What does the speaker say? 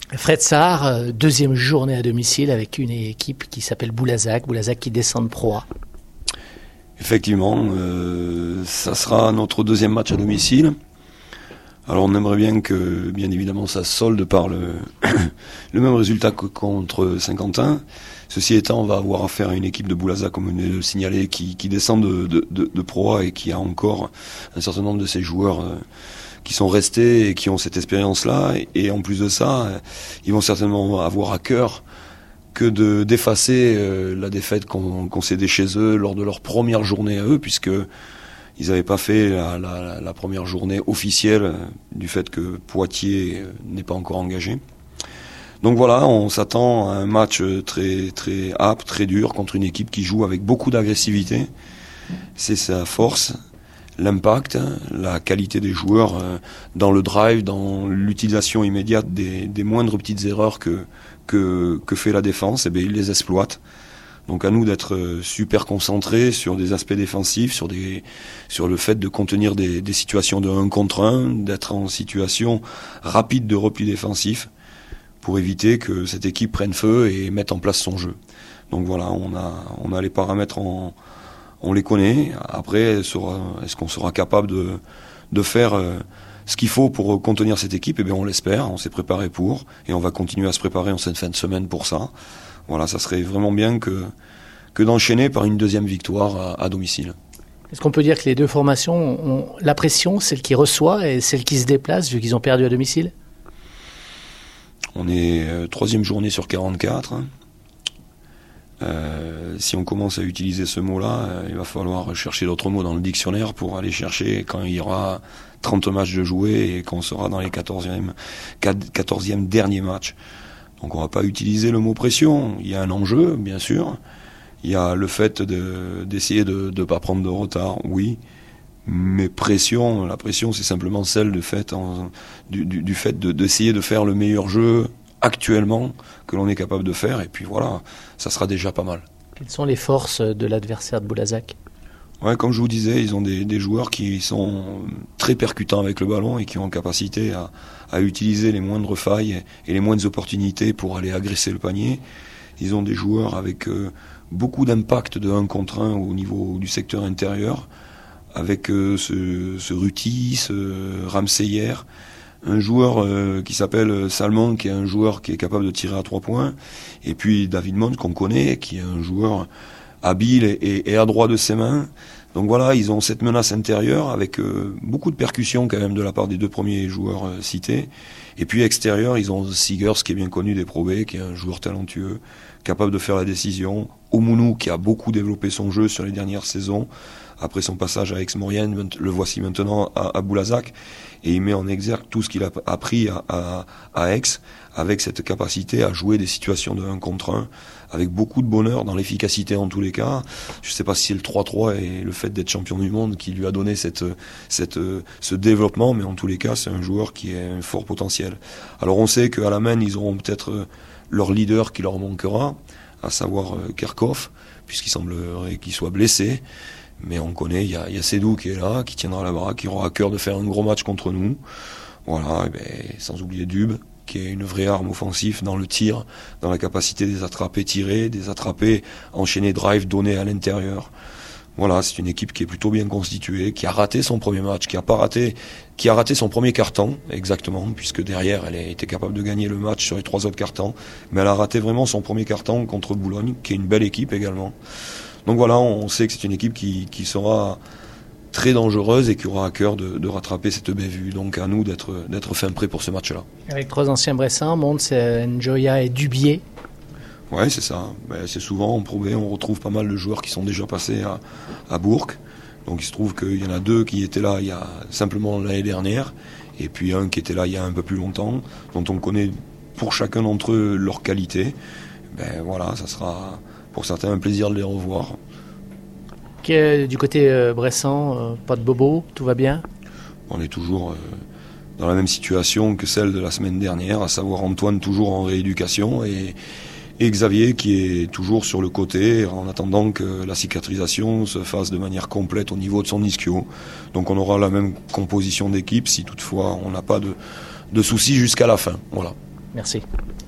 Fred Sarr, deuxième journée à domicile avec une équipe qui s'appelle Boulazac qui descend de Pro A. Effectivement, ça sera notre deuxième match à domicile. Alors on aimerait bien que, bien évidemment, ça solde par le même résultat que contre Saint-Quentin. Ceci étant, on va avoir affaire à une équipe de Boulazac, comme vous venez de le signaler, qui descend de Pro A et qui a encore un certain nombre de ses joueurs qui sont restés et qui ont cette expérience-là. Et en plus de ça, ils vont certainement avoir à cœur que d'effacer la défaite qu'on cédait chez eux lors de leur première journée à eux, puisque ils n'avaient pas fait la première journée officielle du fait que Poitiers n'est pas encore engagé. Donc voilà, on s'attend à un match très très âpre, très dur, contre une équipe qui joue avec beaucoup d'agressivité. C'est sa force, l'impact, la qualité des joueurs dans le drive, dans l'utilisation immédiate des moindres petites erreurs que fait la défense, et bien ils les exploitent. Donc à nous d'être super concentrés sur des aspects défensifs, sur le fait de contenir des situations de 1 contre 1, d'être en situation rapide de repli défensif pour éviter que cette équipe prenne feu et mette en place son jeu. Donc voilà, on a les paramètres, on les connaît. Après, est-ce qu'on sera capable de faire ce qu'il faut pour contenir cette équipe? Eh bien on l'espère, on s'est préparé pour, et on va continuer à se préparer en cette fin de semaine pour ça. Voilà, ça serait vraiment bien que d'enchaîner par une deuxième victoire à domicile. Est-ce qu'on peut dire que les deux formations ont la pression, celle qui reçoit et celle qui se déplace, vu qu'ils ont perdu à domicile? On est troisième journée sur 44. Si on commence à utiliser ce mot-là, il va falloir chercher d'autres mots dans le dictionnaire pour aller chercher quand il y aura 30 matchs de jouer et qu'on sera dans les 14e derniers matchs. Donc on va pas utiliser le mot pression. Il y a un enjeu, bien sûr. Il y a le fait d'essayer de pas prendre de retard, oui. Mais la pression, c'est simplement celle du fait d'essayer de faire le meilleur jeu actuellement que l'on est capable de faire. Et puis voilà, ça sera déjà pas mal. Quelles sont les forces de l'adversaire de Boulazac? Ouais, comme je vous disais, ils ont des joueurs qui sont très percutants avec le ballon et qui ont la capacité à utiliser les moindres failles et les moindres opportunités pour aller agresser le panier. Ils ont des joueurs avec beaucoup d'impact de 1 contre 1 au niveau du secteur intérieur, avec ce Ruti, ce Ramseyer, un joueur qui s'appelle Salmon, qui est un joueur qui est capable de tirer à 3 points, et puis David Mond, qu'on connaît, qui est un joueur habile et adroit de ses mains. Donc voilà, ils ont cette menace intérieure avec beaucoup de percussions quand même de la part des 2 premiers joueurs cités. Et puis extérieur, ils ont Seegers, qui est bien connu des Pro B, qui est un joueur talentueux, capable de faire la décision. Omounou, qui a beaucoup développé son jeu sur les dernières saisons. Après son passage à Aix-Maurienne, le voici maintenant à Boulazac. Et il met en exergue tout ce qu'il a appris à Aix, avec cette capacité à jouer des situations de 1 contre 1, avec beaucoup de bonheur dans l'efficacité en tous les cas. Je ne sais pas si c'est le 3-3 et le fait d'être champion du monde qui lui a donné ce développement, mais en tous les cas, c'est un joueur qui a un fort potentiel. Alors on sait qu'à la main, ils auront peut-être leur leader qui leur manquera, à savoir Kerkhoff, puisqu'il semblerait qu'il soit blessé. Mais on connaît, il y a Sédou qui est là, qui tiendra la baraque, qui aura à cœur de faire un gros match contre nous. Voilà, et ben, sans oublier Dub, qui est une vraie arme offensive dans le tir, dans la capacité des attrapés tirer, des attrapés enchaîner drive, donner à l'intérieur. Voilà, c'est une équipe qui est plutôt bien constituée, qui a raté son premier match, qui a raté son premier carton, exactement, puisque derrière, elle a été capable de gagner le match sur les 3 autres cartons. Mais elle a raté vraiment son premier carton contre Boulogne, qui est une belle équipe également. Donc voilà, on sait que c'est une équipe qui sera très dangereuse et qui aura à cœur de rattraper cette bévue. Donc à nous d'être fin prêts pour ce match-là. Avec 3 anciens Bressans, Mons, Njoya et Dubier. Ouais, c'est ça. Ben, c'est souvent en Pro B, on retrouve pas mal de joueurs qui sont déjà passés à Bourg. Donc il se trouve qu'il y en a 2 qui étaient là il y a simplement l'année dernière, et puis un qui était là il y a un peu plus longtemps, dont on connaît pour chacun d'entre eux leur qualité. Ben voilà, ça sera pour certains un plaisir de les revoir. Du côté Bressan, pas de bobo, tout va bien? On est toujours dans la même situation que celle de la semaine dernière, à savoir Antoine toujours en rééducation et Xavier qui est toujours sur le côté en attendant que la cicatrisation se fasse de manière complète au niveau de son ischio. Donc on aura la même composition d'équipe si toutefois on n'a pas de soucis jusqu'à la fin. Voilà. Merci.